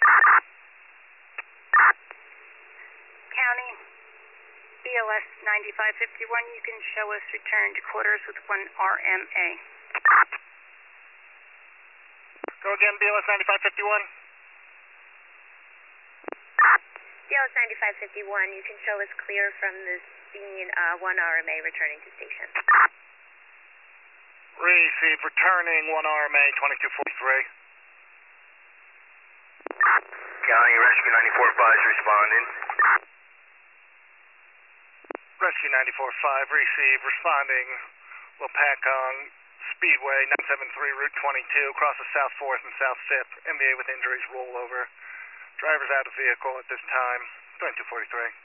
County, BLS 9551, you can show us return to quarters with 1 RMA. Go again, BLS 9551. BLS 9551, you can show us clear from the scene, 1 RMA returning to station. Receive, returning 1 RMA 2243. County, Rescue 94-5 is responding. Rescue 94-5, receive, responding. Wilpacong Speedway, 973, Route 22, crosses South 4th and South 5th. MVA with injuries, rollover. Driver's out of vehicle at this time, 2243.